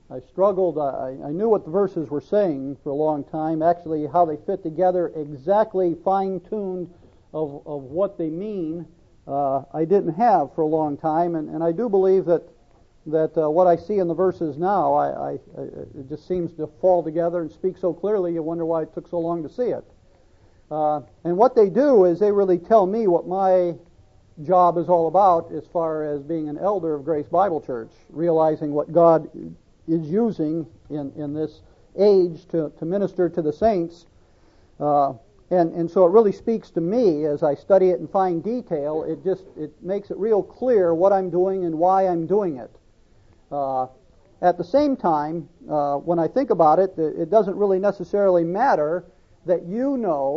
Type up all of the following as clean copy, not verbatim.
I struggled. I knew what the verses were saying for a long time. Actually, how they fit together, exactly fine-tuned of what they mean, I didn't have for a long time. And I do believe that what I see in the verses now, it just seems to fall together and speak so clearly. You wonder why it took so long to see it. And what they do is they really tell me what my job is all about as far as being an elder of Grace Bible Church, realizing what God is using in this age to minister to the saints. And so it really speaks to me as I study it in fine detail. It makes it real clear what I'm doing and why I'm doing it. At the same time, when I think about it, it doesn't really necessarily matter that you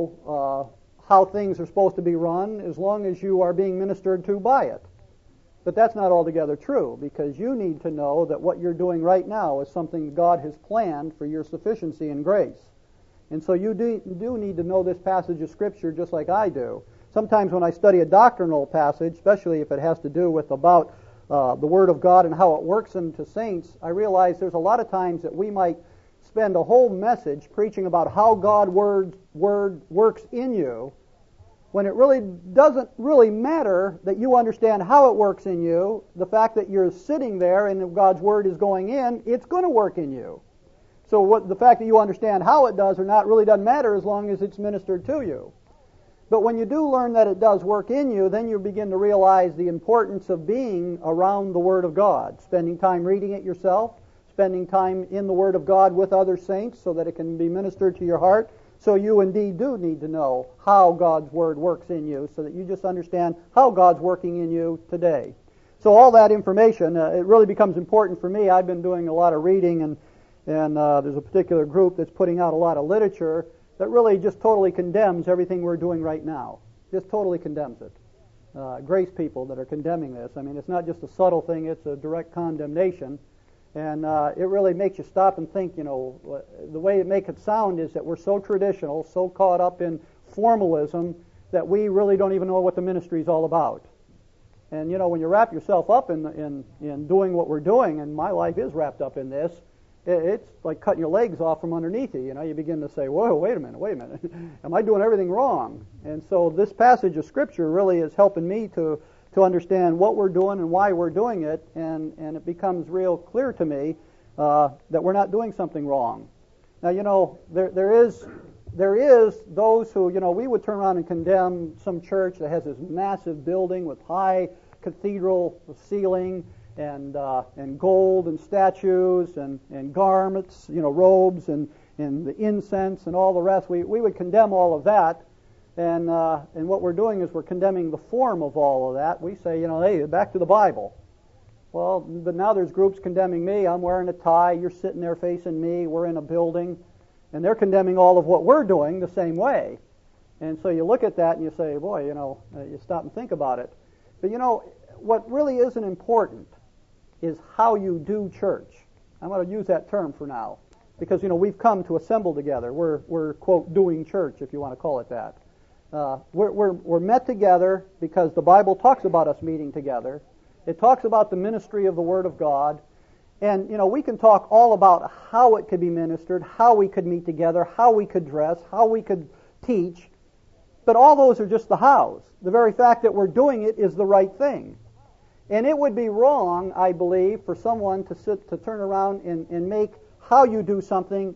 know how things are supposed to be run as long as you are being ministered to by it. But that's not altogether true, because you need to know that what you're doing right now is something God has planned for your sufficiency and grace. And so you do need to know this passage of Scripture just like I do. Sometimes when I study a doctrinal passage, especially if it has to do with about the Word of God and how it works into saints, I realize there's a lot of times that we might spend a whole message preaching about how God's Word works in you, when it really doesn't really matter that you understand how it works in you. The fact that you're sitting there and God's Word is going in, it's going to work in you. So the fact that you understand how it does or not really doesn't matter as long as it's ministered to you. But when you do learn that it does work in you, then you begin to realize the importance of being around the Word of God, spending time reading it yourself, spending time in the Word of God with other saints so that it can be ministered to your heart. So you indeed do need to know how God's Word works in you so that you just understand how God's working in you today. So all that information, it really becomes important for me. I've been doing a lot of reading, and there's a particular group that's putting out a lot of literature that really just totally condemns everything we're doing right now. Just totally condemns it. Grace people that are condemning this. I mean, it's not just a subtle thing, it's a direct condemnation. And it really makes you stop and think, the way it makes it sound is that we're so traditional, so caught up in formalism, that we really don't even know what the ministry is all about. And, when you wrap yourself up in doing what we're doing, and my life is wrapped up in this, it's like cutting your legs off from underneath you. You begin to say, whoa, wait a minute. Am I doing everything wrong? And so this passage of Scripture really is helping me to understand what we're doing and why we're doing it, and it becomes real clear to me that we're not doing something wrong. Now, there is those who, we would turn around and condemn some church that has this massive building with high cathedral ceiling and gold and statues and garments, robes and the incense and all the rest. We would condemn all of that. And what we're doing is we're condemning the form of all of that. We say, hey, back to the Bible. Well, but now there's groups condemning me. I'm wearing a tie. You're sitting there facing me. We're in a building. And they're condemning all of what we're doing the same way. And so you look at that and you say, boy, you stop and think about it. But what really isn't important is how you do church. I'm going to use that term for now. Because, we've come to assemble together. We're quote, doing church, if you want to call it that. We're met together because the Bible talks about us meeting together. It talks about the ministry of the Word of God. And, we can talk all about how it could be ministered, how we could meet together, how we could dress, how we could teach. But all those are just the hows. The very fact that we're doing it is the right thing. And it would be wrong, I believe, for someone to turn around and make how you do something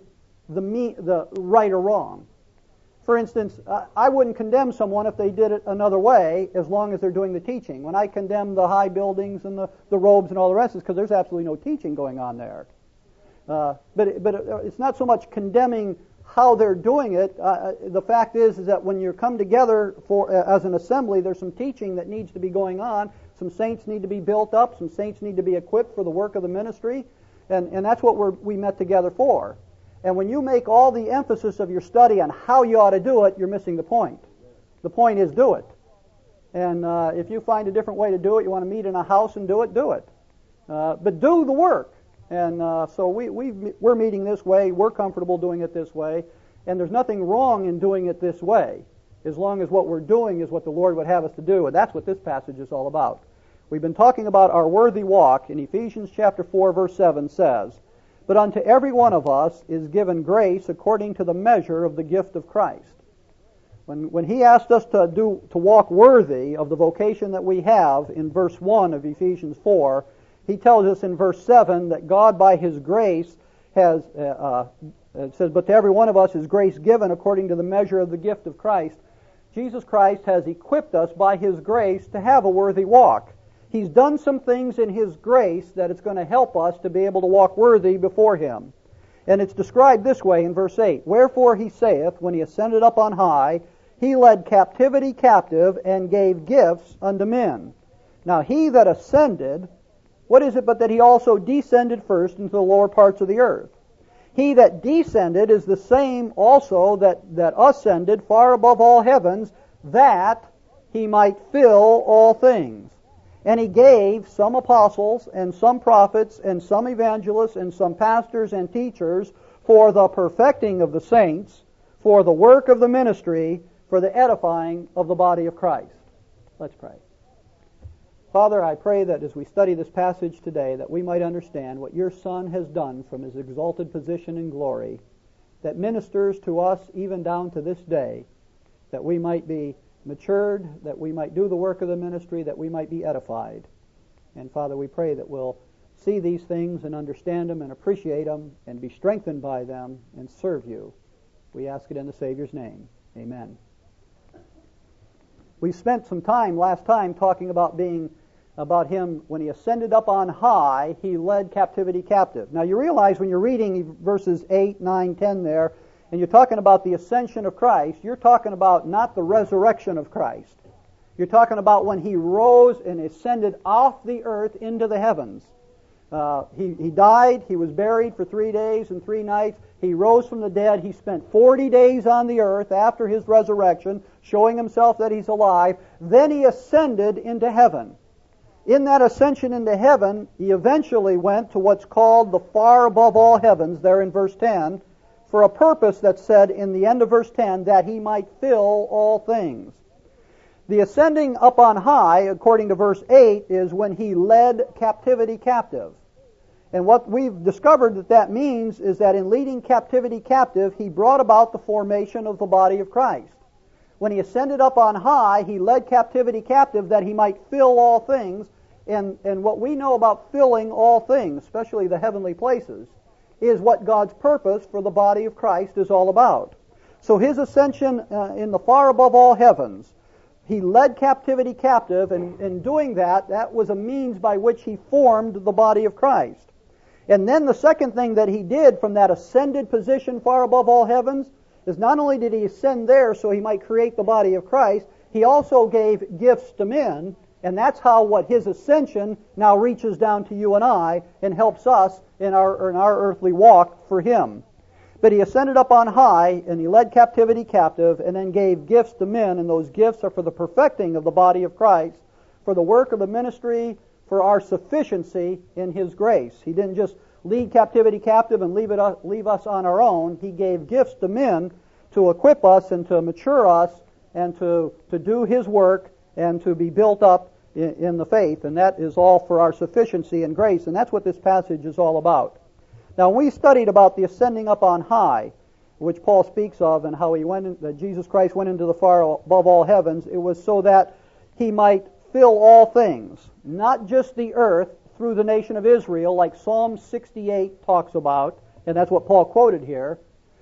the right or wrong. For instance, I wouldn't condemn someone if they did it another way as long as they're doing the teaching. When I condemn the high buildings and the robes and all the rest, it's because there's absolutely no teaching going on there. But it's not so much condemning how they're doing it. The fact is that when you come together as an assembly, there's some teaching that needs to be going on. Some saints need to be built up. Some saints need to be equipped for the work of the ministry. And that's what we met together for. And when you make all the emphasis of your study on how you ought to do it, you're missing the point. The point is do it. And if you find a different way to do it, you want to meet in a house and do it, do it. But do the work. And so we're meeting this way. We're comfortable doing it this way. And there's nothing wrong in doing it this way, as long as what we're doing is what the Lord would have us to do. And that's what this passage is all about. We've been talking about our worthy walk, and Ephesians chapter 4, verse 7 says, But unto every one of us is given grace according to the measure of the gift of Christ. When he asked us to walk worthy of the vocation that we have in verse 1 of Ephesians 4, he tells us in verse 7 that God by His grace has, it says, but to every one of us is grace given according to the measure of the gift of Christ. Jesus Christ has equipped us by His grace to have a worthy walk. He's done some things in His grace that it's going to help us to be able to walk worthy before Him. And it's described this way in verse 8. Wherefore He saith, when He ascended up on high, He led captivity captive and gave gifts unto men. Now He that ascended, what is it but that He also descended first into the lower parts of the earth? He that descended is the same also that ascended far above all heavens, that He might fill all things. And He gave some apostles, and some prophets, and some evangelists, and some pastors and teachers for the perfecting of the saints, for the work of the ministry, for the edifying of the body of Christ. Let's pray. Father, I pray that as we study this passage today, that we might understand what Your Son has done from His exalted position in glory, that ministers to us even down to this day, that we might be matured, that we might do the work of the ministry, that we might be edified. And Father, we pray that we'll see these things and understand them and appreciate them and be strengthened by them and serve You. We ask it in the Savior's name. Amen. We spent some time last time talking about Him when He ascended up on high, He led captivity captive. Now you realize when you're reading verses 8, 9, 10 there, and you're talking about the ascension of Christ, you're talking about not the resurrection of Christ. You're talking about when He rose and ascended off the earth into the heavens. He died, He was buried for 3 days and 3 nights. He rose from the dead. He spent 40 days on the earth after His resurrection, showing Himself that He's alive. Then He ascended into heaven. In that ascension into heaven, He eventually went to what's called the far above all heavens, there in verse 10, for a purpose that's said in the end of verse 10, that He might fill all things. The ascending up on high, according to verse 8, is when He led captivity captive. And what we've discovered that means is that in leading captivity captive, He brought about the formation of the body of Christ. When He ascended up on high, He led captivity captive that He might fill all things. And what we know about filling all things, especially the heavenly places, is what God's purpose for the body of Christ is all about. So His ascension in the far above all heavens, He led captivity captive, and in doing that, that was a means by which He formed the body of Christ. And then the second thing that He did from that ascended position far above all heavens is not only did He ascend there so He might create the body of Christ, He also gave gifts to men, and that's how what His ascension now reaches down to you and I and helps us in our earthly walk for Him. But He ascended up on high, and He led captivity captive, and then gave gifts to men, and those gifts are for the perfecting of the body of Christ, for the work of the ministry, for our sufficiency in His grace. He didn't just lead captivity captive and leave us on our own. He gave gifts to men to equip us and to mature us and to do His work and to be built up in the faith. And that is all for our sufficiency and grace. And that's what this passage is all about. Now, when we studied about the ascending up on high, which Paul speaks of, and how that Jesus Christ went into the far above all heavens, it was so that He might fill all things, not just the earth through the nation of Israel, like Psalm 68 talks about, and that's what Paul quoted here.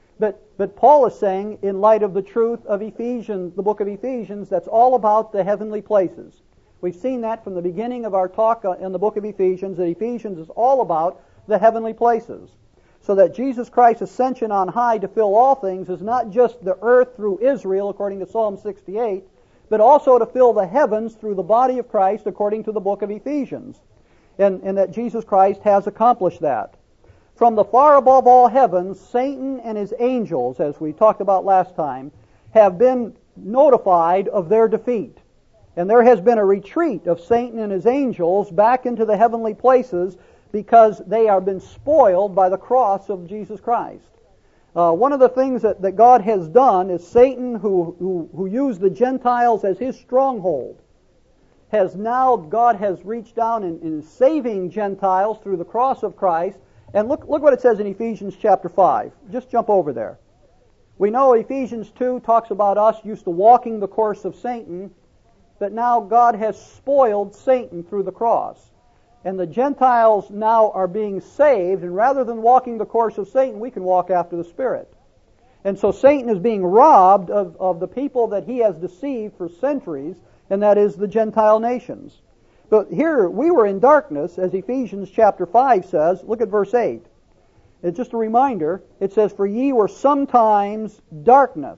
But Paul is saying, in light of the truth of Ephesians, the book of Ephesians, that's all about the heavenly places. We've seen that from the beginning of our talk in the book of Ephesians, that Ephesians is all about the heavenly places. So that Jesus Christ's ascension on high to fill all things is not just the earth through Israel, according to Psalm 68, but also to fill the heavens through the body of Christ, according to the book of Ephesians. And that Jesus Christ has accomplished that. From the far above all heavens, Satan and his angels, as we talked about last time, have been notified of their defeat. And there has been a retreat of Satan and his angels back into the heavenly places because they have been spoiled by the cross of Jesus Christ. One of the things that God has done is Satan, who used the Gentiles as his stronghold, God has reached down in saving Gentiles through the cross of Christ, And look what it says in Ephesians chapter 5. Just jump over there. We know Ephesians 2 talks about us used to walking the course of Satan, but now God has spoiled Satan through the cross. And the Gentiles now are being saved, and rather than walking the course of Satan, we can walk after the Spirit. And so Satan is being robbed of the people that he has deceived for centuries, and that is the Gentile nations. But here, we were in darkness, as Ephesians chapter 5 says. Look at verse 8. It's just a reminder. It says, "For ye were sometimes darkness."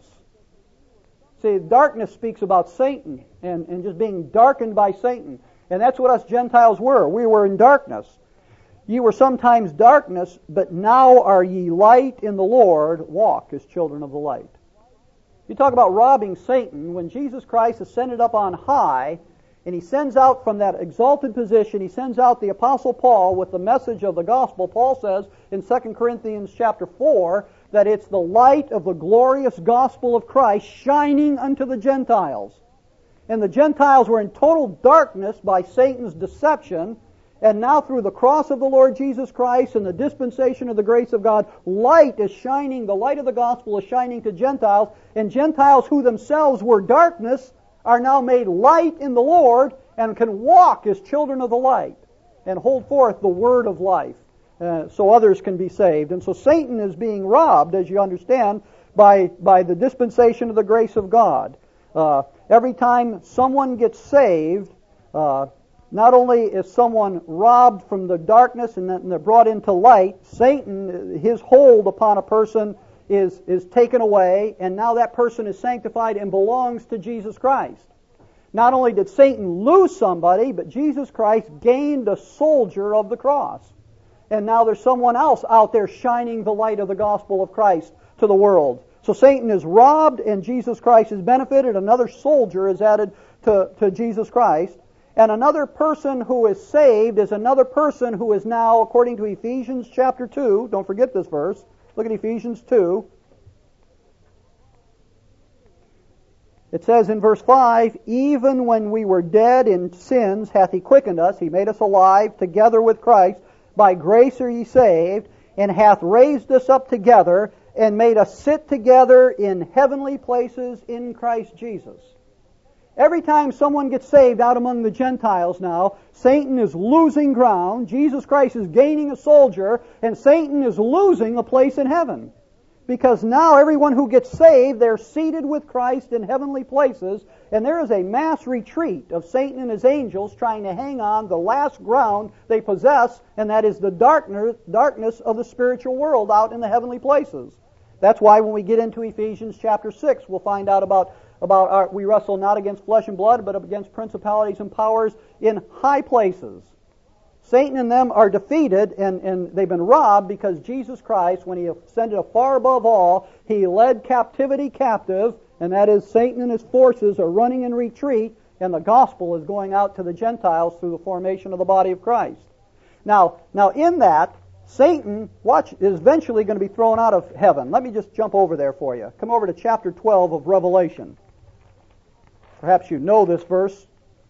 See, darkness speaks about Satan and just being darkened by Satan. And that's what us Gentiles were. We were in darkness. "Ye were sometimes darkness, but now are ye light in the Lord. Walk as children of the light." You talk about robbing Satan. When Jesus Christ ascended up on high, and he sends out from that exalted position, he sends out the Apostle Paul with the message of the gospel. Paul says in 2 Corinthians chapter 4 that it's the light of the glorious gospel of Christ shining unto the Gentiles. And the Gentiles were in total darkness by Satan's deception, and now through the cross of the Lord Jesus Christ and the dispensation of the grace of God, light is shining, the light of the gospel is shining to Gentiles, and Gentiles who themselves were darkness are now made light in the Lord and can walk as children of the light and hold forth the word of life so others can be saved. And so Satan is being robbed, as you understand, by the dispensation of the grace of God. Every time someone gets saved, not only is someone robbed from the darkness and then they're brought into light, Satan, his hold upon a person is taken away, and now that person is sanctified and belongs to Jesus Christ. Not only did Satan lose somebody, but Jesus Christ gained a soldier of the cross. And now there's someone else out there shining the light of the gospel of Christ to the world. So Satan is robbed and Jesus Christ is benefited. Another soldier is added to Jesus Christ. And another person who is saved is another person who is now, according to Ephesians chapter 2, don't forget this verse, look at Ephesians 2. It says in verse 5, "Even when we were dead in sins hath he quickened us, he made us alive together with Christ. By grace are ye saved, and hath raised us up together, and made us sit together in heavenly places in Christ Jesus." Every time someone gets saved out among the Gentiles now, Satan is losing ground, Jesus Christ is gaining a soldier, and Satan is losing a place in heaven. Because now everyone who gets saved, they're seated with Christ in heavenly places, and there is a mass retreat of Satan and his angels trying to hang on the last ground they possess, and that is the darkness of the spiritual world out in the heavenly places. That's why when we get into Ephesians chapter 6, we'll find out about we wrestle not against flesh and blood, but against principalities and powers in high places. Satan and them are defeated, and they've been robbed because Jesus Christ, when he ascended far above all, he led captivity captive, and that is Satan and his forces are running in retreat, and the gospel is going out to the Gentiles through the formation of the body of Christ. Now in that, Satan, is eventually going to be thrown out of heaven. Let me just jump over there for you. Come over to chapter 12 of Revelation. Perhaps you know this verse,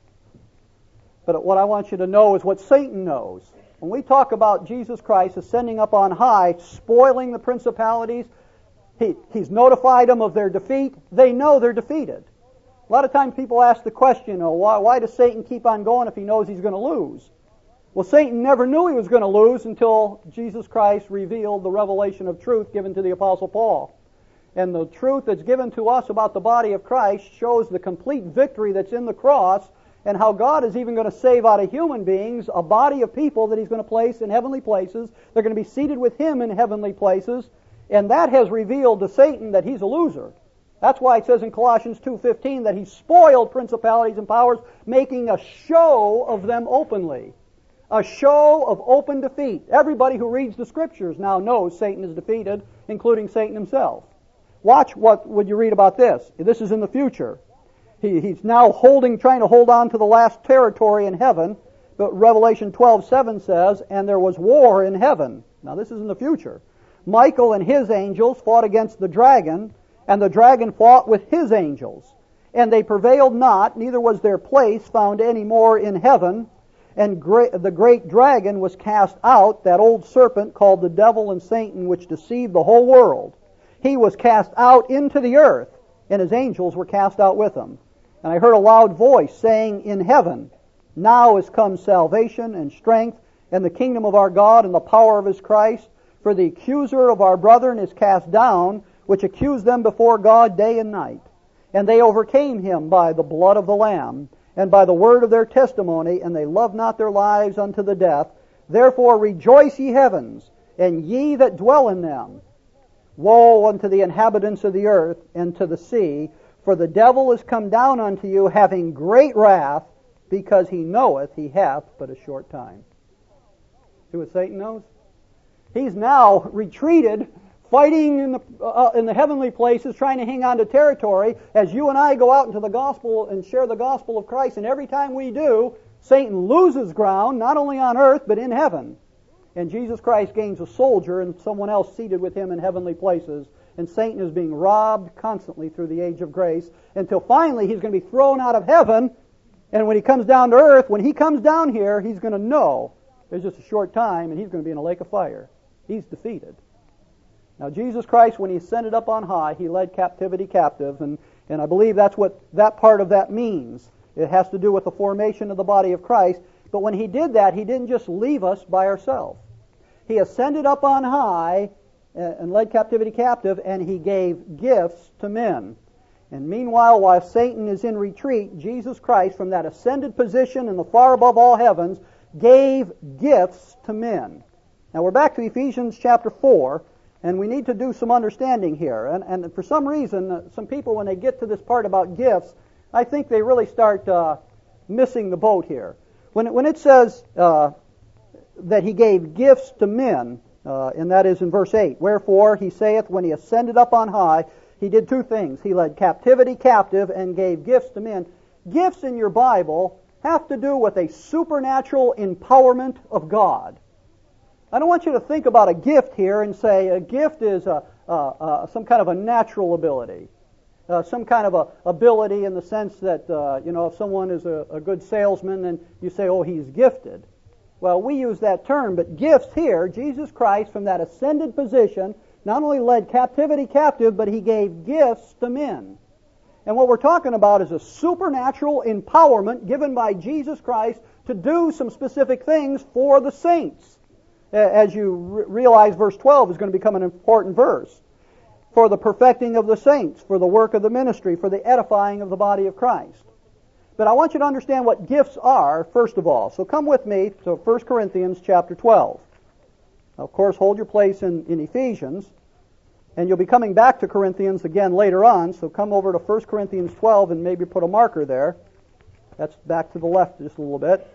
but what I want you to know is what Satan knows. When we talk about Jesus Christ ascending up on high, spoiling the principalities, he's notified them of their defeat. They know they're defeated. A lot of times people ask the question, why does Satan keep on going if he knows he's going to lose? Well, Satan never knew he was going to lose until Jesus Christ revealed the revelation of truth given to the Apostle Paul. And the truth that's given to us about the body of Christ shows the complete victory that's in the cross, and how God is even going to save out of human beings a body of people that he's going to place in heavenly places. They're going to be seated with him in heavenly places, and that has revealed to Satan that he's a loser. That's why it says in Colossians 2:15 that he spoiled principalities and powers, making a show of them openly. A show of open defeat. Everybody who reads the Scriptures now knows Satan is defeated, including Satan himself. Watch what would you read about this. This is in the future. He's now trying to hold on to the last territory in heaven. But Revelation 12:7 says, "And there was war in heaven." Now this is in the future. "Michael and his angels fought against the dragon, and the dragon fought with his angels. And they prevailed not, neither was their place found any more in heaven. And the great dragon was cast out, that old serpent called the devil and Satan, which deceived the whole world. He was cast out into the earth, and his angels were cast out with him. And I heard a loud voice saying in heaven, Now is come salvation and strength, and the kingdom of our God and the power of his Christ. For the accuser of our brethren is cast down, which accused them before God day and night. And they overcame him by the blood of the Lamb, and by the word of their testimony, and they loved not their lives unto the death. Therefore rejoice, ye heavens, and ye that dwell in them. Woe unto the inhabitants of the earth and to the sea, for the devil is come down unto you, having great wrath, because he knoweth he hath but a short time. See what Satan knows? He's now retreated, fighting in the heavenly places, trying to hang on to territory, as you and I go out into the gospel and share the gospel of Christ. And every time we do, Satan loses ground, not only on earth, but in heaven. And Jesus Christ gains a soldier and someone else seated with him in heavenly places. And Satan is being robbed constantly through the age of grace, until finally he's going to be thrown out of heaven. And when he comes down to earth, when he comes down here, he's going to know there's just a short time, and he's going to be in a lake of fire. He's defeated. Now, Jesus Christ, when he ascended up on high, he led captivity captive, and I believe that's what that part of that means. It has to do with the formation of the body of Christ. But when he did that, he didn't just leave us by ourselves. He ascended up on high and led captivity captive, and he gave gifts to men. And meanwhile, while Satan is in retreat, Jesus Christ, from that ascended position in the far above all heavens, gave gifts to men. Now we're back to Ephesians chapter 4, and we need to do some understanding here. And for some reason, some people, when they get to this part about gifts, I think they really start missing the boat here. When it says that he gave gifts to men, and that is in verse 8, Wherefore he saith, when he ascended up on high, he did two things. He led captivity captive and gave gifts to men. Gifts in your Bible have to do with a supernatural empowerment of God. I don't want you to think about a gift here and say a gift is some kind of a natural ability, some kind of a ability in the sense that if someone is a good salesman, then you say, oh, he's gifted. Well, we use that term, but gifts here, Jesus Christ from that ascended position not only led captivity captive, but he gave gifts to men. And what we're talking about is a supernatural empowerment given by Jesus Christ to do some specific things for the saints. As you realize, verse 12 is going to become an important verse. For the perfecting of the saints, for the work of the ministry, for the edifying of the body of Christ. But I want you to understand what gifts are, first of all. So come with me to 1 Corinthians chapter 12. Now, of course, hold your place in Ephesians. And you'll be coming back to Corinthians again later on, so come over to 1 Corinthians 12 and maybe put a marker there. That's back to the left just a little bit.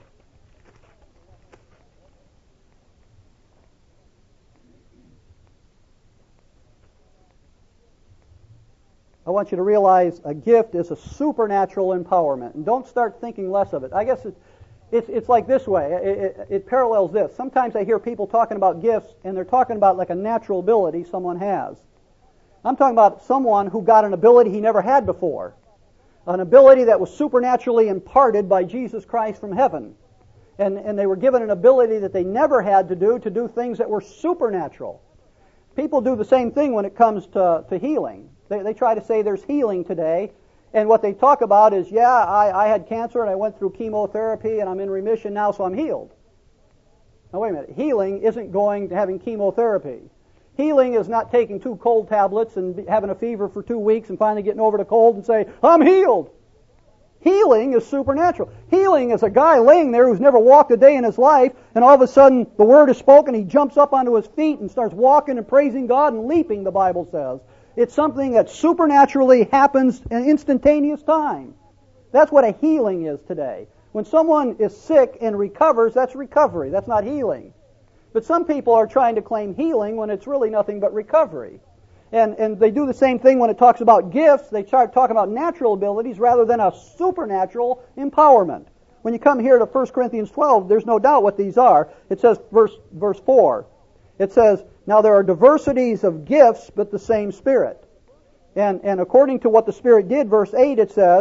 I want you to realize a gift is a supernatural empowerment. And don't start thinking less of it. I guess it's like this way. It parallels this. Sometimes I hear people talking about gifts, and they're talking about like a natural ability someone has. I'm talking about someone who got an ability he never had before. An ability that was supernaturally imparted by Jesus Christ from heaven. And they were given an ability that they never had to do things that were supernatural. People do the same thing when it comes to healing. They try to say there's healing today. And what they talk about is, I had cancer and I went through chemotherapy and I'm in remission now, so I'm healed. Now wait a minute. Healing isn't going to having chemotherapy. Healing is not taking 2 cold tablets and having a fever for 2 weeks and finally getting over the cold and say, I'm healed. Healing is supernatural. Healing is a guy laying there who's never walked a day in his life, and all of a sudden the word is spoken, he jumps up onto his feet and starts walking and praising God and leaping, the Bible says. It's something that supernaturally happens in instantaneous time. That's what a healing is today. When someone is sick and recovers, that's recovery. That's not healing. But some people are trying to claim healing when it's really nothing but recovery. And they do the same thing when it talks about gifts. They start talking about natural abilities rather than a supernatural empowerment. When you come here to 1 Corinthians 12, there's no doubt what these are. It says, verse 4, it says, Now there are diversities of gifts, but the same Spirit. And according to what the Spirit did, verse 8, it says,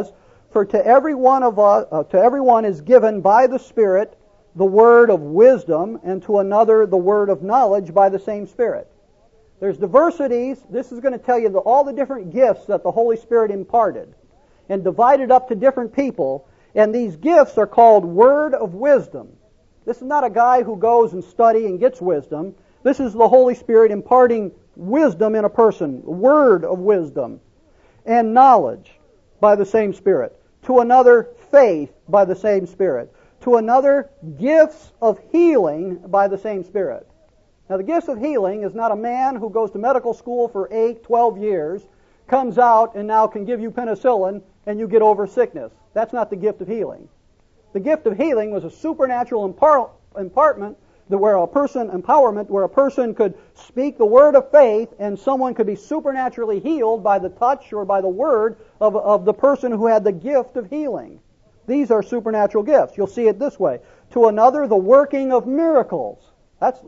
For to every one is given by the Spirit the word of wisdom, and to another the word of knowledge by the same Spirit. There's diversities. This is going to tell you all the different gifts that the Holy Spirit imparted and divided up to different people. And these gifts are called word of wisdom. This is not a guy who goes and studies and gets wisdom. This is the Holy Spirit imparting wisdom in a person, word of wisdom, and knowledge by the same Spirit. To another, faith by the same Spirit. To another, gifts of healing by the same Spirit. Now, the gifts of healing is not a man who goes to medical school for 8, 12 years, comes out and now can give you penicillin and you get over sickness. That's not the gift of healing. The gift of healing was a supernatural empowerment where a person could speak the word of faith and someone could be supernaturally healed by the touch or by the word of the person who had the gift of healing. These are supernatural gifts. You'll see it this way. To another, the working of miracles. That's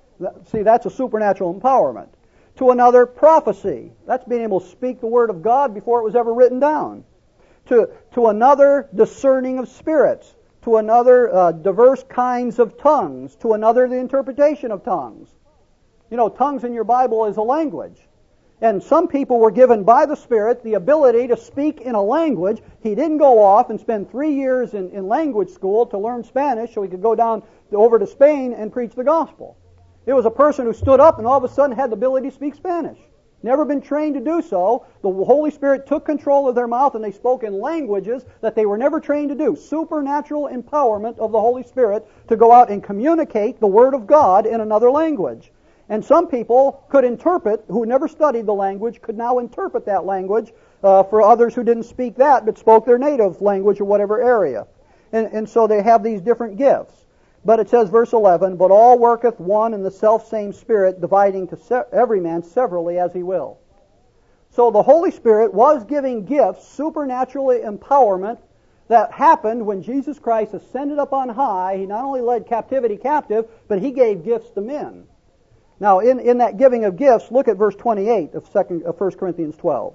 a supernatural empowerment. To another, prophecy. That's being able to speak the word of God before it was ever written down. To another, discerning of spirits. To another, diverse kinds of tongues. To another, the interpretation of tongues. You know, tongues in your Bible is a language. And some people were given by the Spirit the ability to speak in a language. He didn't go off and spend 3 years in language school to learn Spanish so he could go down over to Spain and preach the gospel. It was a person who stood up and all of a sudden had the ability to speak Spanish. Never been trained to do so. The Holy Spirit took control of their mouth and they spoke in languages that they were never trained to do. Supernatural empowerment of the Holy Spirit to go out and communicate the Word of God in another language. And some people could interpret, who never studied the language, could now interpret that language for others who didn't speak that but spoke their native language or whatever area. And so they have these different gifts. But it says, verse 11, but all worketh one and the selfsame Spirit, dividing to every man severally as he will. So the Holy Spirit was giving gifts, supernatural empowerment, that happened when Jesus Christ ascended up on high. He not only led captivity captive, but He gave gifts to men. Now, in that giving of gifts, look at verse 28 of 1 Corinthians 12.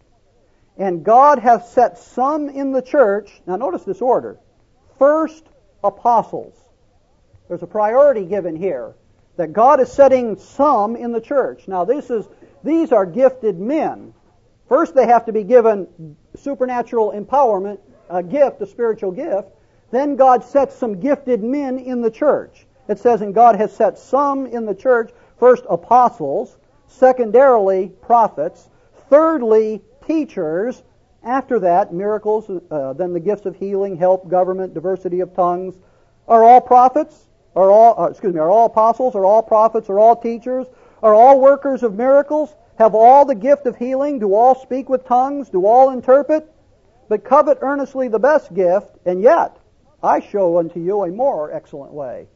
And God hath set some in the church. Now, notice this order. First, apostles. There's a priority given here that God is setting some in the church. Now, these are gifted men. First, they have to be given supernatural empowerment, a gift, a spiritual gift. Then God sets some gifted men in the church. It says, and God has set some in the church. First, apostles. Secondarily, prophets. Thirdly, teachers. After that, miracles. Then the gifts of healing, help, government, diversity of tongues. Are all prophets? Are all apostles? Are all prophets? Are all teachers? Are all workers of miracles? Have all the gift of healing? Do all speak with tongues? Do all interpret? But covet earnestly the best gift, and yet I show unto you a more excellent way.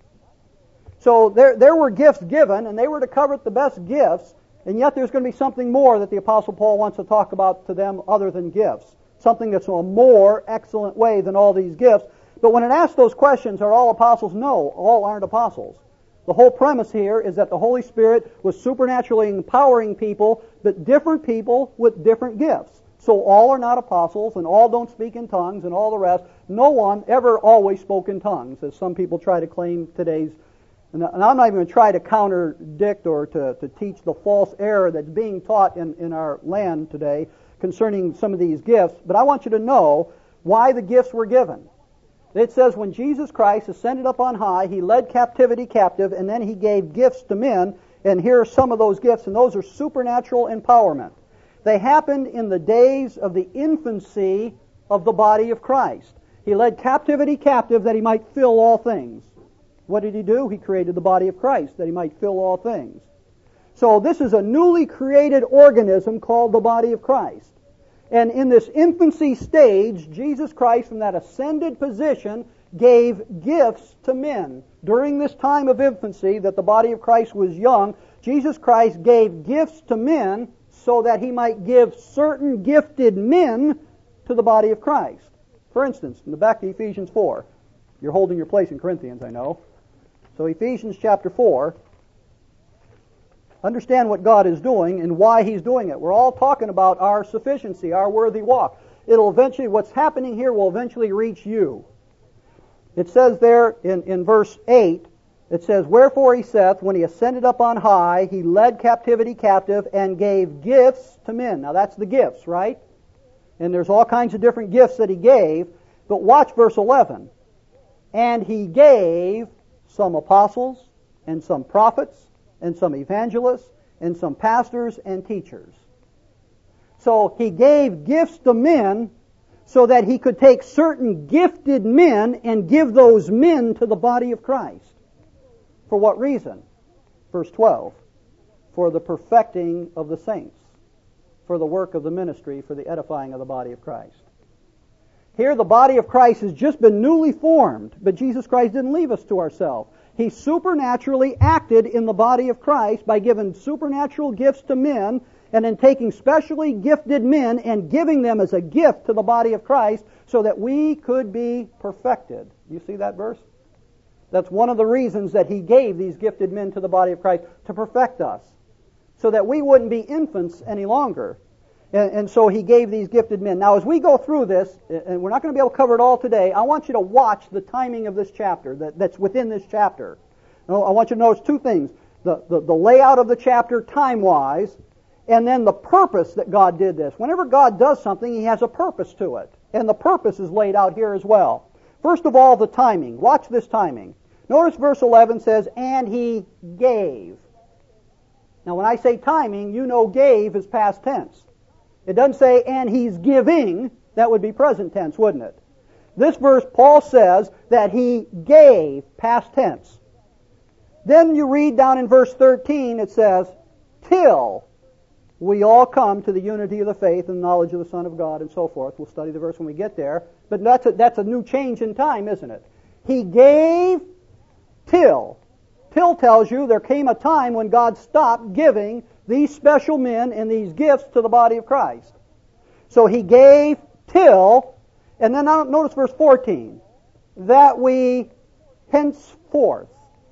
So there were gifts given, and they were to covet the best gifts, and yet there's going to be something more that the Apostle Paul wants to talk about to them other than gifts. Something that's a more excellent way than all these gifts. But when it asks those questions, are all apostles? No, all aren't apostles. The whole premise here is that the Holy Spirit was supernaturally empowering people, but different people with different gifts. So all are not apostles, and all don't speak in tongues, and all the rest. No one ever always spoke in tongues, as some people try to claim today's. And I'm not even going to try to contradict or to teach the false error that's being taught in our land today concerning some of these gifts, but I want you to know why the gifts were given. It says when Jesus Christ ascended up on high, He led captivity captive, and then He gave gifts to men, and here are some of those gifts, and those are supernatural empowerment. They happened in the days of the infancy of the body of Christ. He led captivity captive that He might fill all things. What did He do? He created the body of Christ that He might fill all things. So this is a newly created organism called the body of Christ. And in this infancy stage, Jesus Christ, from that ascended position, gave gifts to men. During this time of infancy, that the body of Christ was young, Jesus Christ gave gifts to men so that He might give certain gifted men to the body of Christ. For instance, in the back of Ephesians 4, you're holding your place in Corinthians, I know. So Ephesians chapter 4, understand what God is doing and why He's doing it. We're all talking about our sufficiency, our worthy walk. it'll eventually, what's happening here will eventually reach you. It says there in verse 8, it says, "Wherefore he saith, when he ascended up on high, he led captivity captive and gave gifts to men." Now that's the gifts, right? And there's all kinds of different gifts that he gave. But watch verse 11. "And he gave some apostles, and some prophets, and some evangelists, and some pastors and teachers." So he gave gifts to men so that he could take certain gifted men and give those men to the body of Christ. For what reason? Verse 12. "For the perfecting of the saints, for the work of the ministry, for the edifying of the body of Christ." Here the body of Christ has just been newly formed, but Jesus Christ didn't leave us to ourselves. He supernaturally acted in the body of Christ by giving supernatural gifts to men and then taking specially gifted men and giving them as a gift to the body of Christ so that we could be perfected. You see that verse? That's one of the reasons that he gave these gifted men to the body of Christ, to perfect us, so that we wouldn't be infants any longer. And so he gave these gifted men. Now as we go through this, and we're not going to be able to cover it all today, I want you to watch the timing of this chapter, that's within this chapter. Now, I want you to notice two things. The layout of the chapter time-wise, and then the purpose that God did this. Whenever God does something, he has a purpose to it. And the purpose is laid out here as well. First of all, the timing. Watch this timing. Notice verse 11 says, "And he gave." Now when I say timing, you know gave is past tense. It doesn't say, "and he's giving." That would be present tense, wouldn't it? This verse, Paul says that he gave, past tense. Then you read down in verse 13, it says, "Till we all come to the unity of the faith and knowledge of the Son of God," and so forth. We'll study the verse when we get there. But that's a new change in time, isn't it? He gave till. Till tells you there came a time when God stopped giving these special men and these gifts to the body of Christ. So he gave till, and then notice verse 14, "that we henceforth."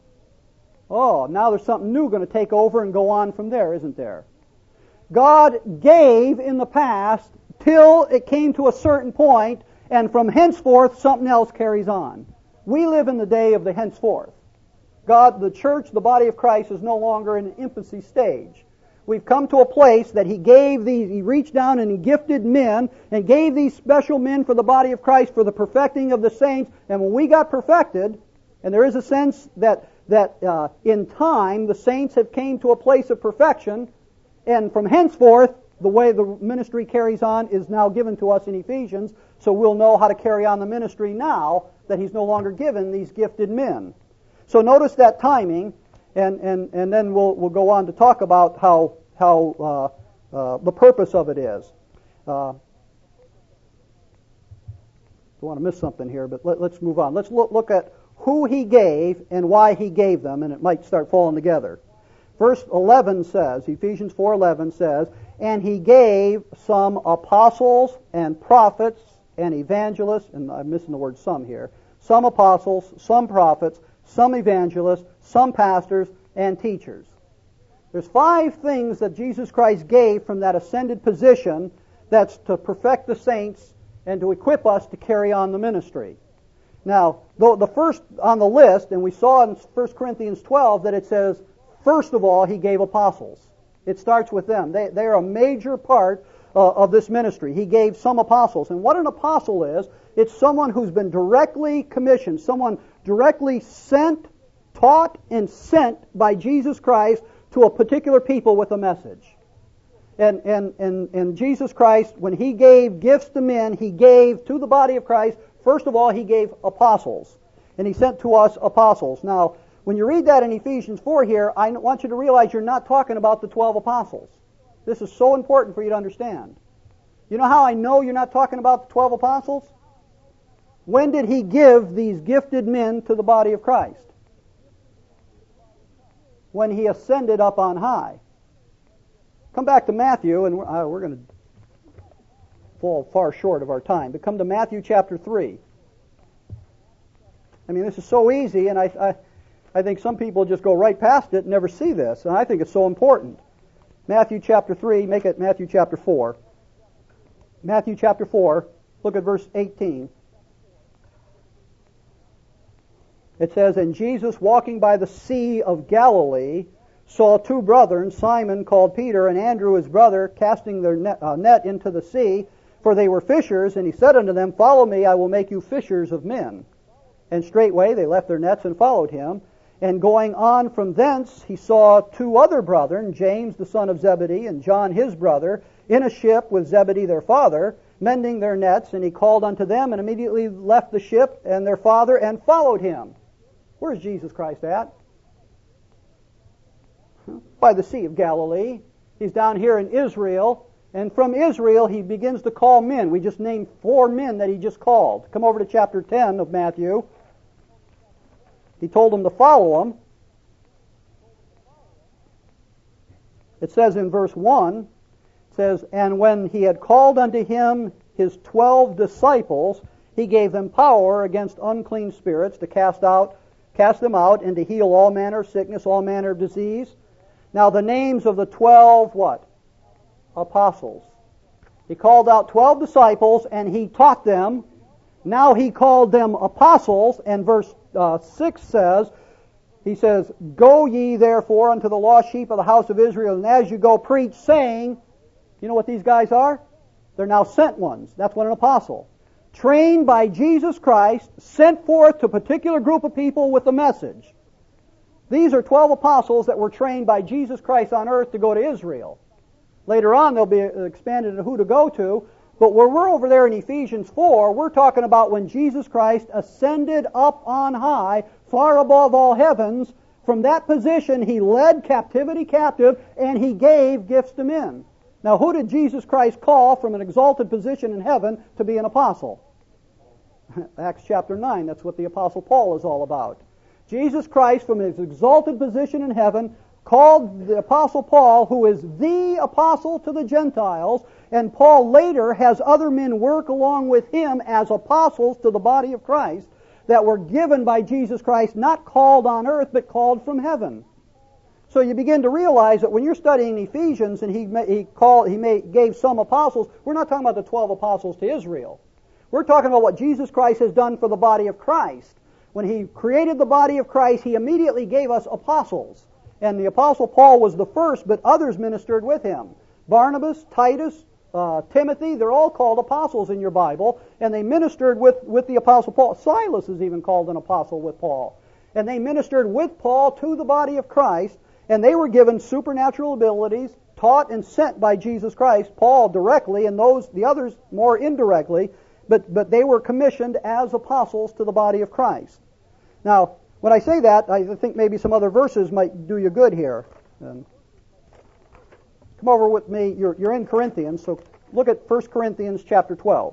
Oh, now there's something new going to take over and go on from there, isn't there? God gave in the past till it came to a certain point, and from henceforth something else carries on. We live in the day of the henceforth. God, the church, the body of Christ, is no longer in an infancy stage. We've come to a place that he reached down and he gifted men and gave these special men for the body of Christ for the perfecting of the saints. And when we got perfected, and there is a sense that in time the saints have came to a place of perfection, and from henceforth the way the ministry carries on is now given to us in Ephesians, so we'll know how to carry on the ministry now that he's no longer given these gifted men. So notice that timing, and then we'll go on to talk about how the purpose of it is. Don't want to miss something here, but let's move on. Let's look at who he gave and why he gave them, and it might start falling together. Verse 11 says, Ephesians 4:11 says, "And he gave some apostles and prophets and evangelists," and I'm missing the word "some" here, "some apostles, some prophets, some evangelists, some pastors, and teachers." There's 5 things that Jesus Christ gave from that ascended position that's to perfect the saints and to equip us to carry on the ministry. Now, the first on the list, and we saw in 1 Corinthians 12 that it says, first of all, he gave apostles. It starts with them. They are a major part of this ministry. He gave some apostles. And what an apostle is, it's someone who's been directly commissioned, someone directly sent, taught, and sent by Jesus Christ to a particular people with a message. And Jesus Christ, when he gave gifts to men, he gave to the body of Christ, first of all, he gave apostles. And he sent to us apostles. Now, when you read that in Ephesians 4 here, I want you to realize you're not talking about the 12 apostles. This is so important for you to understand. You know how I know you're not talking about the 12 apostles? When did he give these gifted men to the body of Christ? When he ascended up on high. Come back to Matthew, and we're going to fall far short of our time, but come to Matthew chapter 3. I mean, this is so easy, and I think some people just go right past it and never see this, and I think it's so important. Matthew chapter 3, make it Matthew chapter 4. Matthew chapter 4, look at verse 18. It says, "And Jesus, walking by the Sea of Galilee, saw two brethren, Simon called Peter, and Andrew his brother, casting their net into the sea, for they were fishers. And he said unto them, Follow me, I will make you fishers of men. And straightway they left their nets and followed him. And going on from thence, he saw two other brethren, James the son of Zebedee, and John his brother, in a ship with Zebedee their father, mending their nets. And he called unto them, and immediately left the ship and their father, and followed him." Where's Jesus Christ at? By the Sea of Galilee. He's down here in Israel, and from Israel he begins to call men. We just named 4 men that he just called. Come over to chapter 10 of Matthew. He told them to follow him. It says in verse 1, it says, "And when he had called unto him his 12 disciples, he gave them power against unclean spirits to cast them out, and to heal all manner of sickness, all manner of disease. Now the names of the 12, what? Apostles. He called out 12 disciples, and he taught them. Now he called them apostles, and verse 6 says, he says, "Go ye therefore unto the lost sheep of the house of Israel, and as you go preach, saying," you know what these guys are? They're now sent ones. That's what an apostle. Trained by Jesus Christ, sent forth to a particular group of people with a message. These are 12 apostles that were trained by Jesus Christ on earth to go to Israel. Later on, they'll be expanded into who to go to. But when we're over there in Ephesians 4, we're talking about when Jesus Christ ascended up on high, far above all heavens. From that position, he led captivity captive, and he gave gifts to men. Now, who did Jesus Christ call from an exalted position in heaven to be an apostle? Acts chapter 9, that's what the Apostle Paul is all about. Jesus Christ, from his exalted position in heaven, called the Apostle Paul, who is the apostle to the Gentiles, and Paul later has other men work along with him as apostles to the body of Christ that were given by Jesus Christ, not called on earth, but called from heaven. So you begin to realize that when you're studying Ephesians and he gave some apostles, we're not talking about the 12 apostles to Israel. We're talking about what Jesus Christ has done for the body of Christ. When he created the body of Christ, he immediately gave us apostles. And the Apostle Paul was the first, but others ministered with him. Barnabas, Titus, Timothy, they're all called apostles in your Bible, and they ministered with the Apostle Paul. Silas is even called an apostle with Paul. And they ministered with Paul to the body of Christ, and they were given supernatural abilities, taught and sent by Jesus Christ, Paul directly, and the others more indirectly, but they were commissioned as apostles to the body of Christ. Now, when I say that, I think maybe some other verses might do you good here. Come over with me. You're in Corinthians, so look at 1 Corinthians chapter 12.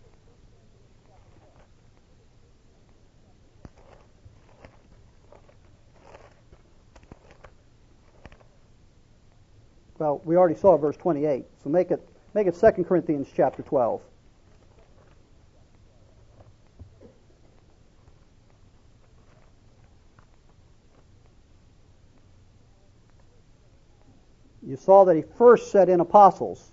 Well, we already saw verse 28, so make it 2 Corinthians chapter 12. You saw that he first set in apostles.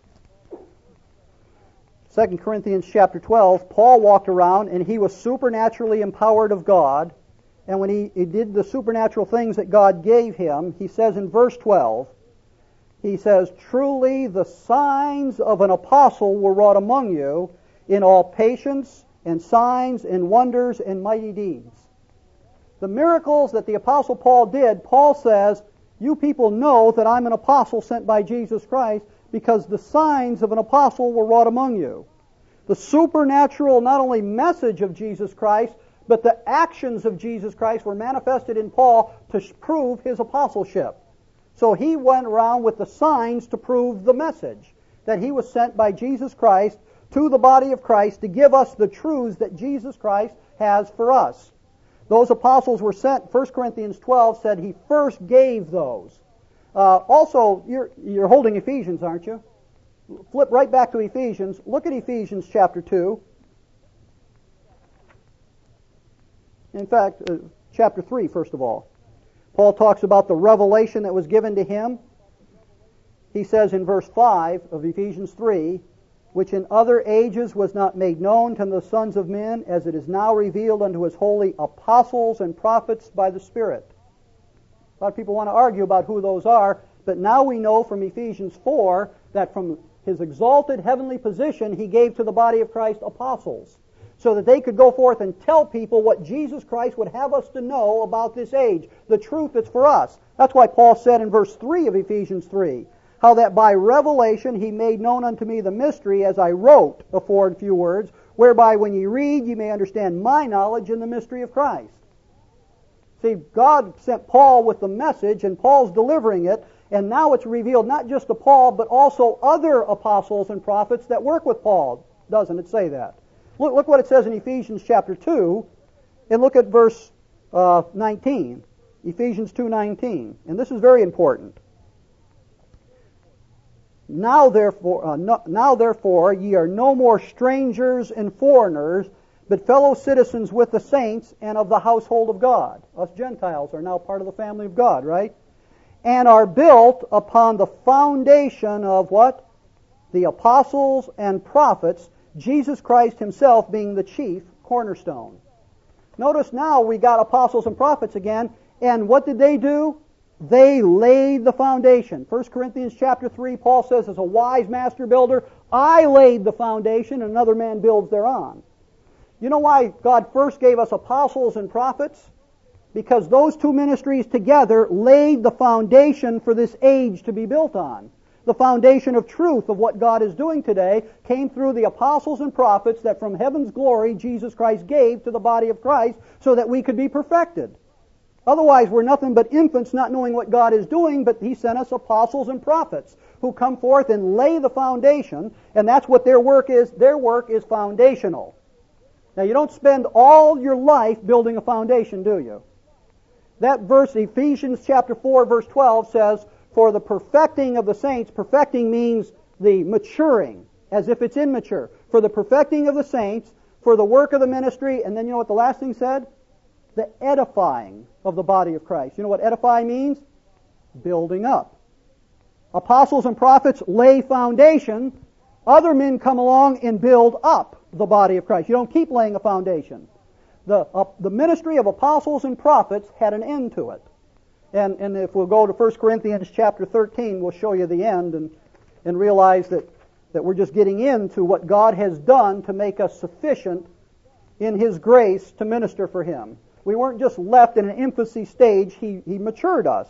2 Corinthians chapter 12, Paul walked around and he was supernaturally empowered of God. And when he did the supernatural things that God gave him, he says in verse 12, he says, "Truly the signs of an apostle were wrought among you in all patience and signs and wonders and mighty deeds." The miracles that the Apostle Paul did, Paul says, you people know that I'm an apostle sent by Jesus Christ because the signs of an apostle were wrought among you. The supernatural, not only message of Jesus Christ, but the actions of Jesus Christ were manifested in Paul to prove his apostleship. So he went around with the signs to prove the message, that he was sent by Jesus Christ to the body of Christ to give us the truths that Jesus Christ has for us. Those apostles were sent, 1 Corinthians 12 said he first gave those. Also, you're holding Ephesians, aren't you? Flip right back to Ephesians. Look at Ephesians chapter 2. In fact, chapter 3, first of all. Paul talks about the revelation that was given to him. He says in verse 5 of Ephesians 3, which in other ages was not made known to the sons of men, as it is now revealed unto his holy apostles and prophets by the Spirit. A lot of people want to argue about who those are, but now we know from Ephesians 4 that from his exalted heavenly position he gave to the body of Christ apostles, so that they could go forth and tell people what Jesus Christ would have us to know about this age, the truth that's for us. That's why Paul said in verse 3 of Ephesians 3, how that by revelation he made known unto me the mystery, as I wrote afore in few words, whereby when ye read ye may understand my knowledge in the mystery of Christ. See, God sent Paul with the message, and Paul's delivering it, and now it's revealed not just to Paul, but also other apostles and prophets that work with Paul. Doesn't it say that? Look what it says in Ephesians chapter 2, and look at verse 19. Ephesians 2:19. And this is very important. Now therefore ye are no more strangers and foreigners, but fellow citizens with the saints and of the household of God. Us Gentiles are now part of the family of God, right? And are built upon the foundation of what? The apostles and prophets, Jesus Christ himself being the chief cornerstone. Notice now we got apostles and prophets again, and what did they do? They laid the foundation. 1 Corinthians chapter 3, Paul says, as a wise master builder, I laid the foundation, and another man builds thereon. You know why God first gave us apostles and prophets? Because those two ministries together laid the foundation for this age to be built on. The foundation of truth of what God is doing today came through the apostles and prophets that from heaven's glory Jesus Christ gave to the body of Christ so that we could be perfected. Otherwise, we're nothing but infants not knowing what God is doing, but He sent us apostles and prophets who come forth and lay the foundation, and that's what their work is. Their work is foundational. Now, you don't spend all your life building a foundation, do you? That verse, Ephesians chapter 4, verse 12, says, for the perfecting of the saints, perfecting means the maturing, as if it's immature. For the perfecting of the saints, for the work of the ministry, and then you know what the last thing said? The edifying of the body of Christ. You know what edify means? Building up. Apostles and prophets lay foundation. Other men come along and build up the body of Christ. You don't keep laying a foundation. The ministry of apostles and prophets had an end to it. And if we'll go to 1 Corinthians chapter 13, we'll show you the end and realize that we're just getting into what God has done to make us sufficient in His grace to minister for Him. We weren't just left in an infancy stage. He matured us.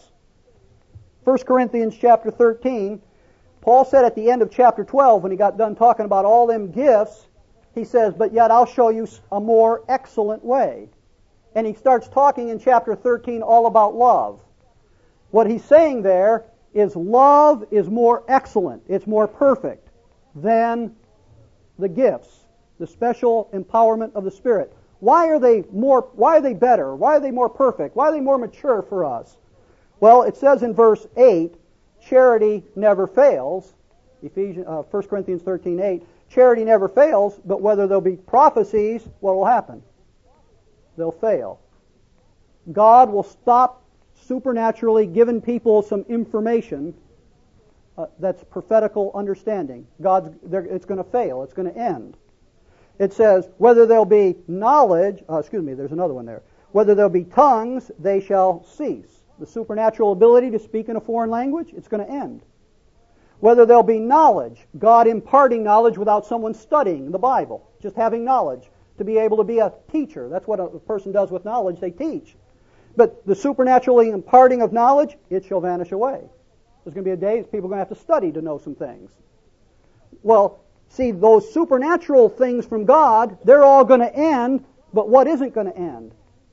1 Corinthians chapter 13, Paul said at the end of chapter 12, when he got done talking about all them gifts, he says, but yet I'll show you a more excellent way. And he starts talking in chapter 13 all about love. What he's saying there is love is more excellent, it's more perfect than the gifts, the special empowerment of the Spirit. Why are they better? Why are they more perfect? Why are they more mature for us? Well, it says in verse 8, charity never fails. 1 Corinthians 13:8, charity never fails, but whether there'll be prophecies, what will happen? They'll fail. God will stop supernaturally giving people some information that's prophetical understanding. It's going to fail. It's going to end. It says, whether there'll be knowledge, there's another one there. Whether there'll be tongues, they shall cease. The supernatural ability to speak in a foreign language, it's going to end. Whether there'll be knowledge, God imparting knowledge without someone studying the Bible, just having knowledge to be able to be a teacher. That's what a person does with knowledge, they teach. But the supernaturally imparting of knowledge, it shall vanish away. There's going to be a day people are going to have to study to know some things. Well, see, those supernatural things from God, they're all going to end, but what isn't going to end?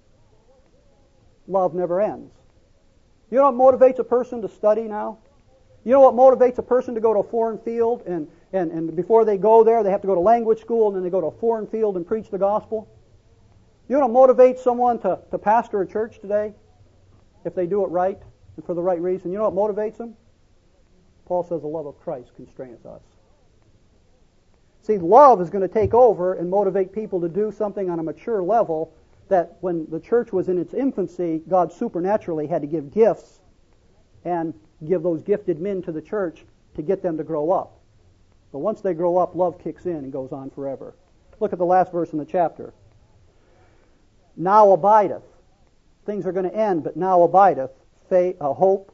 Love never ends. You know what motivates a person to study now? You know what motivates a person to go to a foreign field and before they go there, they have to go to language school and then they go to a foreign field and preach the gospel? You know what motivates someone to pastor a church today? If they do it right and for the right reason. You know what motivates them? Paul says the love of Christ constraineth us. See, love is going to take over and motivate people to do something on a mature level that when the church was in its infancy, God supernaturally had to give gifts and give those gifted men to the church to get them to grow up. But once they grow up, love kicks in and goes on forever. Look at the last verse in the chapter. Now abideth. Things are going to end, but now abideth faith, hope,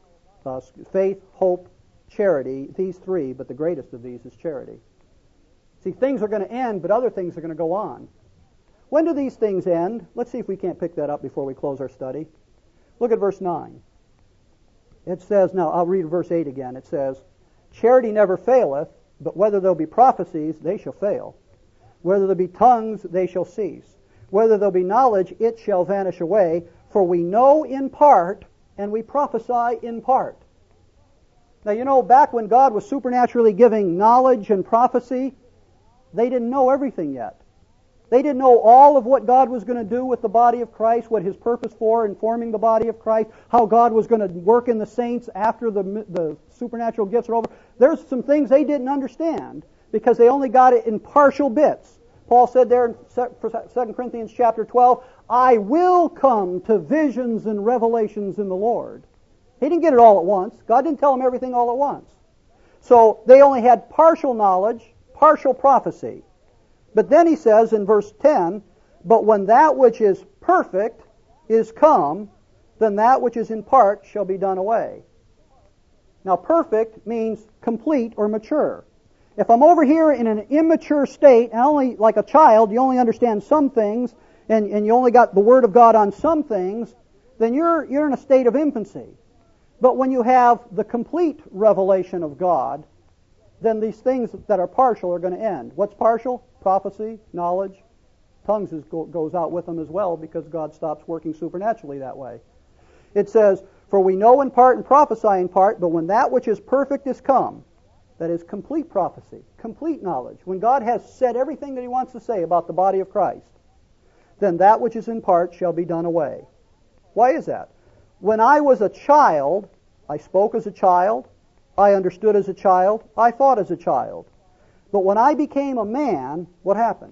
charity, these three, but the greatest of these is charity. See, things are going to end, but other things are going to go on. When do these things end? Let's see if we can't pick that up before we close our study. Look at verse 9. It says, now I'll read verse 8 again. It says, charity never faileth, but whether there be prophecies, they shall fail. Whether there be tongues, they shall cease. Whether there be knowledge, it shall vanish away. For we know in part, and we prophesy in part. Now, you know, back when God was supernaturally giving knowledge and prophecy, they didn't know everything yet. They didn't know all of what God was going to do with the body of Christ, what His purpose for in forming the body of Christ, how God was going to work in the saints after the supernatural gifts are over. There's some things they didn't understand because they only got it in partial bits. Paul said there in 2 Corinthians chapter 12, I will come to visions and revelations in the Lord. He didn't get it all at once. God didn't tell him everything all at once. So they only had partial knowledge, partial prophecy. But then he says in verse 10, but when that which is perfect is come, then that which is in part shall be done away. Now perfect means complete or mature. If I'm over here in an immature state, and only like a child, you only understand some things, and you only got the Word of God on some things, then you're in a state of infancy. But when you have the complete revelation of God, then these things that are partial are going to end. What's partial? Prophecy, knowledge. Tongues goes out with them as well because God stops working supernaturally that way. It says, for we know in part and prophesy in part, but when that which is perfect is come, that is complete prophecy, complete knowledge, when God has said everything that He wants to say about the body of Christ, then that which is in part shall be done away. Why is that? When I was a child, I spoke as a child, I understood as a child, I thought as a child. But when I became a man, what happened?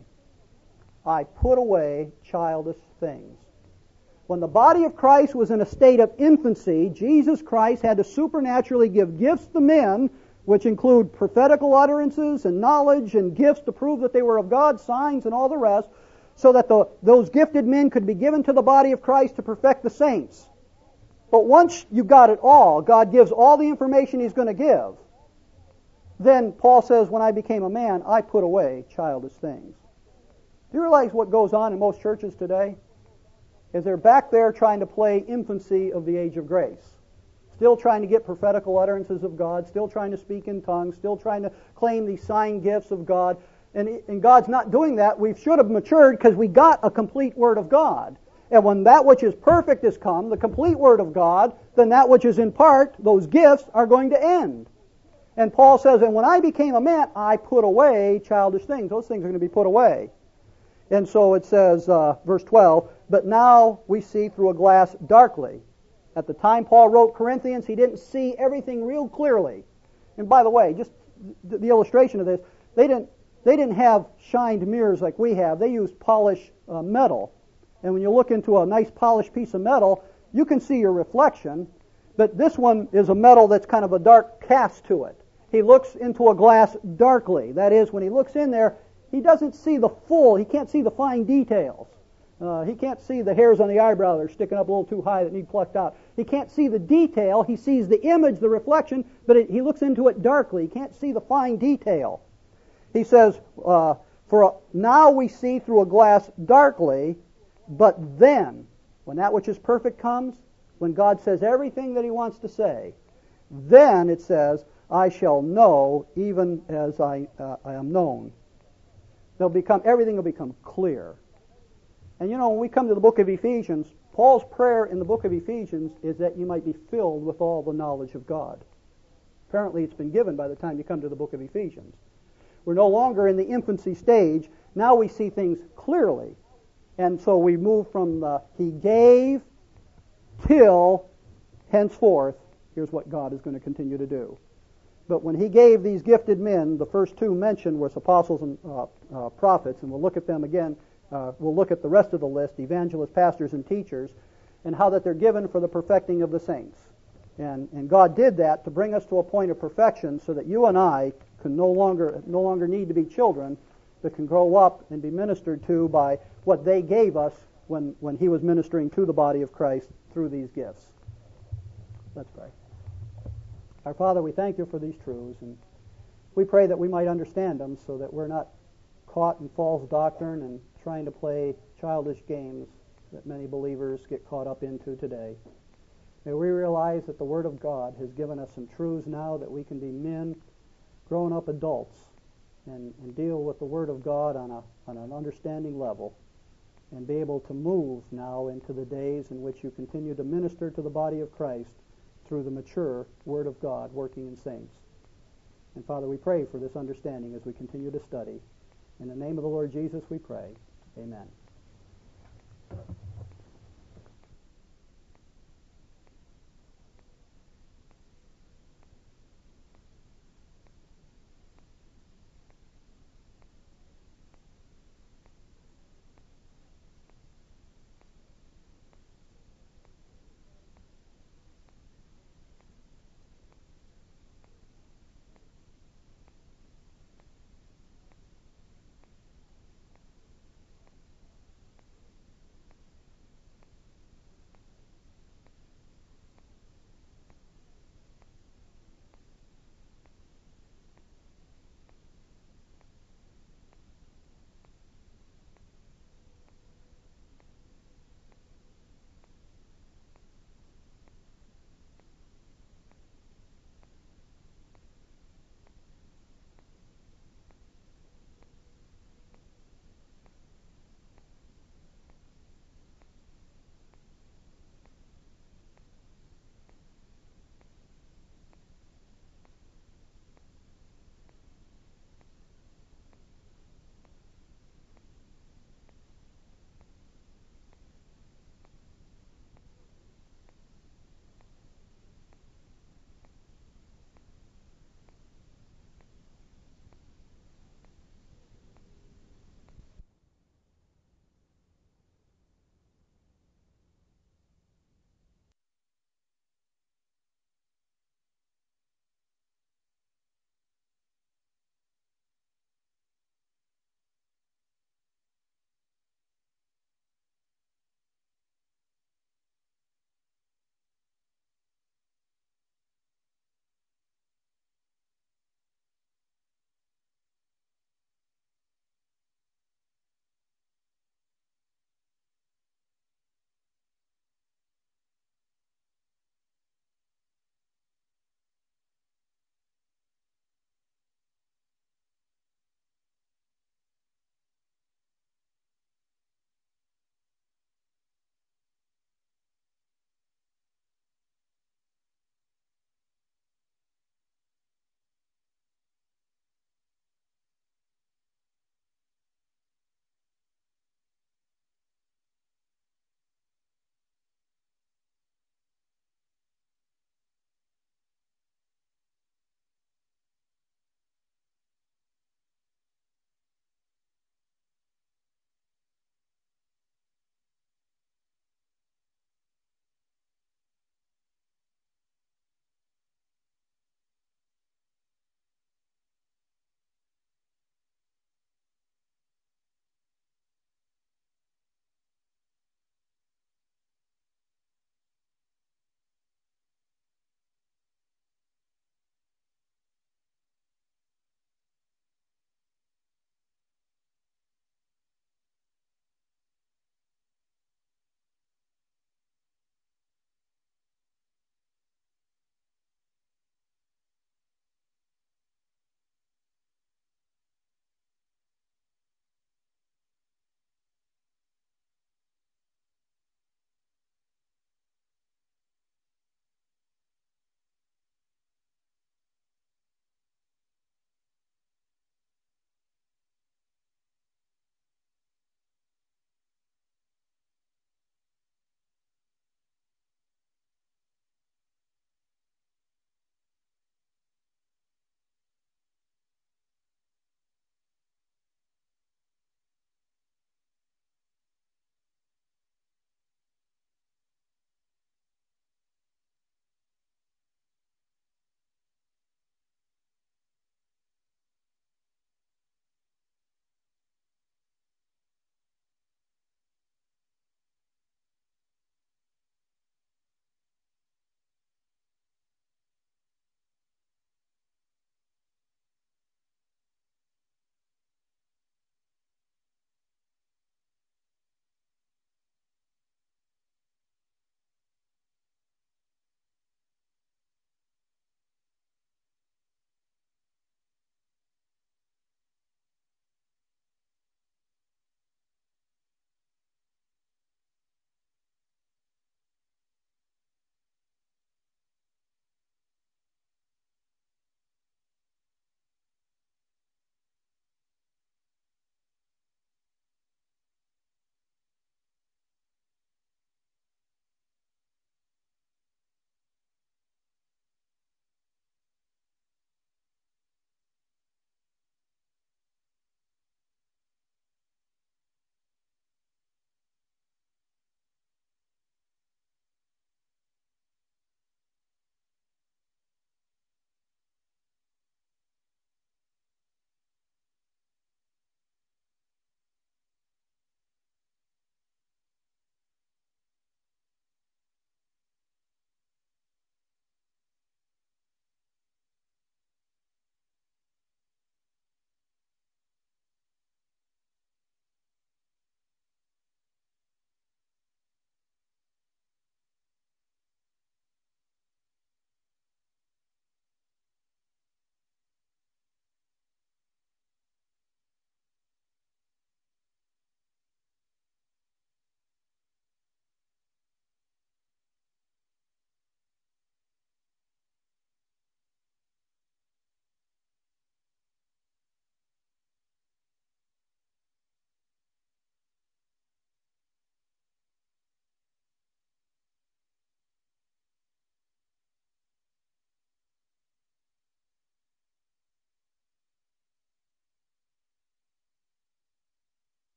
I put away childish things. When the body of Christ was in a state of infancy, Jesus Christ had to supernaturally give gifts to men, which include prophetical utterances and knowledge and gifts to prove that they were of God, signs and all the rest, so that those gifted men could be given to the body of Christ to perfect the saints. But once you've got it all, God gives all the information He's going to give. Then Paul says, when I became a man, I put away childish things. Do you realize what goes on in most churches today? Is they're back there trying to play infancy of the age of grace. Still trying to get prophetical utterances of God, still trying to speak in tongues, still trying to claim these sign gifts of God. And God's not doing that. We should have matured because we got a complete Word of God. And when that which is perfect is come, the complete Word of God, then that which is in part, those gifts, are going to end. And Paul says, and when I became a man, I put away childish things. Those things are going to be put away. And so it says, verse 12, but now we see through a glass darkly. At the time Paul wrote Corinthians, he didn't see everything real clearly. And by the way, just the illustration of this, they didn't have shined mirrors like we have. They used polished metal. And when you look into a nice polished piece of metal, you can see your reflection. But this one is a metal that's kind of a dark cast to it. He looks into a glass darkly. That is, when he looks in there, he doesn't see the full, he can't see the fine details. He can't see the hairs on the eyebrow that are sticking up a little too high that need plucked out. He can't see the detail. He sees the image, the reflection, but he looks into it darkly. He can't see the fine detail. He says, for now we see through a glass darkly, but then, when that which is perfect comes, when God says everything that He wants to say, then it says, I shall know even as I am known. Everything will become clear. And you know, when we come to the book of Ephesians, Paul's prayer in the book of Ephesians is that you might be filled with all the knowledge of God. Apparently it's been given by the time you come to the book of Ephesians. We're no longer in the infancy stage. Now we see things clearly. And so we move from He gave till henceforth, here's what God is going to continue to do. But when He gave these gifted men, the first two mentioned was apostles and prophets, and we'll look at them again. We'll look at the rest of the list, evangelists, pastors, and teachers, and how that they're given for the perfecting of the saints. And God did that to bring us to a point of perfection so that you and I can no longer need to be children, but can grow up and be ministered to by what they gave us when he was ministering to the body of Christ through these gifts. Let's pray. Our Father, we thank you for these truths, and we pray that we might understand them so that we're not caught in false doctrine and trying to play childish games that many believers get caught up into today. May we realize that the Word of God has given us some truths now that we can be men, grown-up adults, and deal with the Word of God on an understanding level, and be able to move now into the days in which you continue to minister to the body of Christ through the mature Word of God working in saints. And Father, we pray for this understanding as we continue to study. In the name of the Lord Jesus we pray. Amen.